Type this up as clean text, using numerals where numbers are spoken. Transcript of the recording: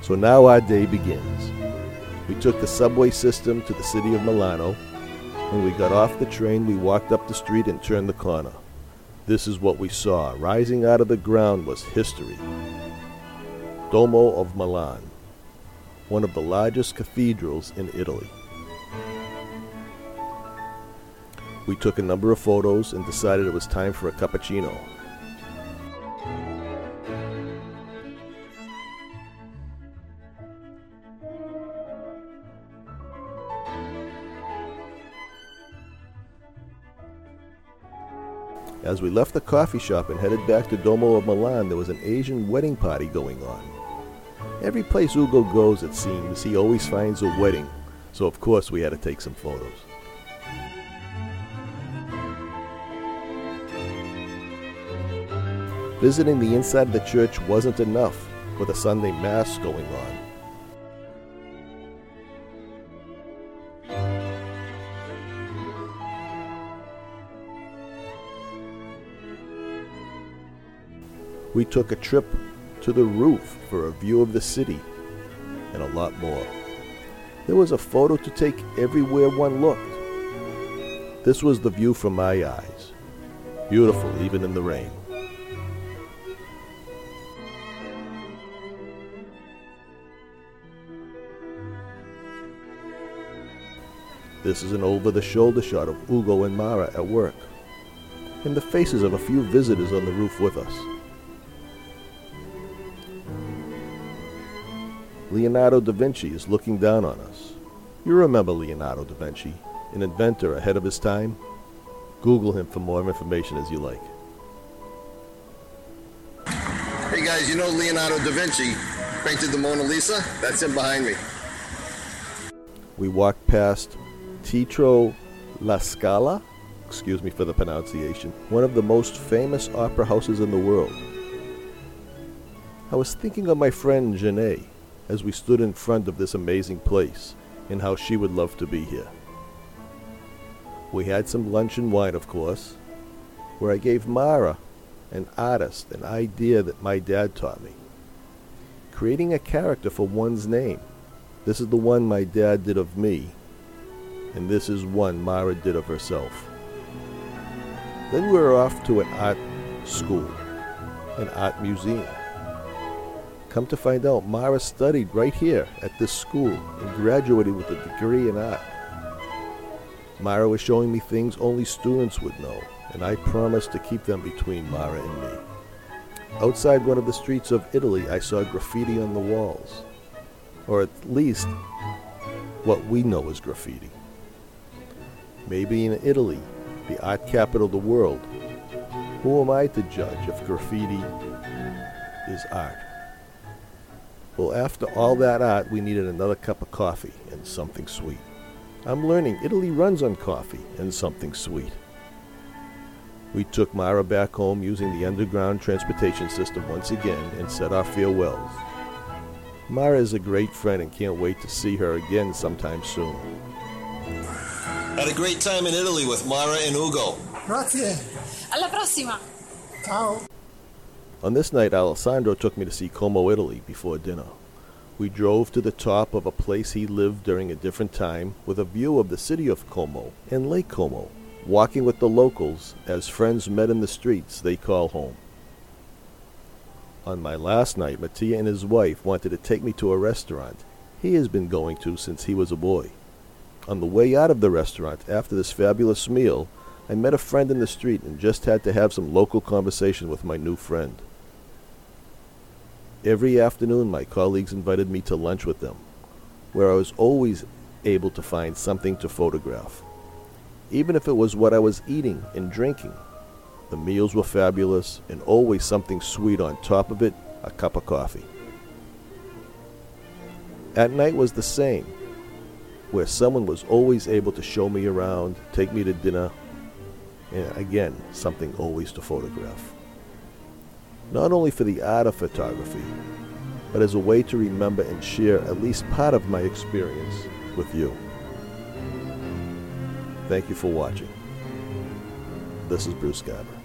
So now our day begins. We took the subway system to the city of Milano. When we got off the train, we walked up the street and turned the corner. This is what we saw. Rising out of the ground was history. Duomo of Milan, one of the largest cathedrals in Italy. We took a number of photos and decided it was time for a cappuccino. As we left the coffee shop and headed back to Duomo of Milan, there was an Asian wedding party going on. Every place Ugo goes, it seems, he always finds a wedding, so of course we had to take some photos. Visiting the inside of the church wasn't enough, with a Sunday Mass going on. We took a trip to the roof for a view of the city, and a lot more. There was a photo to take everywhere one looked. This was the view from my eyes. Beautiful, even in the rain. This is an over-the-shoulder shot of Ugo and Mara at work, and the faces of a few visitors on the roof with us. Leonardo da Vinci is looking down on us. You remember Leonardo da Vinci, an inventor ahead of his time? Google him for more information as you like. Hey guys, you know Leonardo da Vinci painted the Mona Lisa? That's him behind me. We walked past Teatro La Scala, excuse me for the pronunciation, one of the most famous opera houses in the world. I was thinking of my friend Janae as we stood in front of this amazing place and how she would love to be here. We had some lunch and wine, of course, where I gave Mara, an artist, an idea that my dad taught me. Creating a character for one's name. This is the one my dad did of me, and this is one Mara did of herself. Then we were off to an art school, an art museum. Come to find out, Mara studied right here at this school and graduated with a degree in art. Mara was showing me things only students would know, and I promised to keep them between Mara and me. Outside one of the streets of Italy, I saw graffiti on the walls, or at least what we know as graffiti. Maybe in Italy, the art capital of the world, who am I to judge if graffiti is art? Well, after all that art, we needed another cup of coffee and something sweet. I'm learning Italy runs on coffee and something sweet. We took Mara back home using the underground transportation system once again and said our farewells. Mara is a great friend and can't wait to see her again sometime soon. Had a great time in Italy with Mara and Ugo. Grazie. Alla prossima. Ciao. On this night, Alessandro took me to see Como, Italy before dinner. We drove to the top of a place he lived during a different time with a view of the city of Como and Lake Como, walking with the locals as friends met in the streets they call home. On my last night, Mattia and his wife wanted to take me to a restaurant he has been going to since he was a boy. On the way out of the restaurant, after this fabulous meal, I met a friend in the street and just had to have some local conversation with my new friend. Every afternoon, my colleagues invited me to lunch with them, where I was always able to find something to photograph. Even if it was what I was eating and drinking, the meals were fabulous and always something sweet on top of it, a cup of coffee. At night was the same, where someone was always able to show me around, take me to dinner, and again, something always to photograph. Not only for the art of photography, but as a way to remember and share at least part of my experience with you. Thank you for watching. This is Bruce Garber.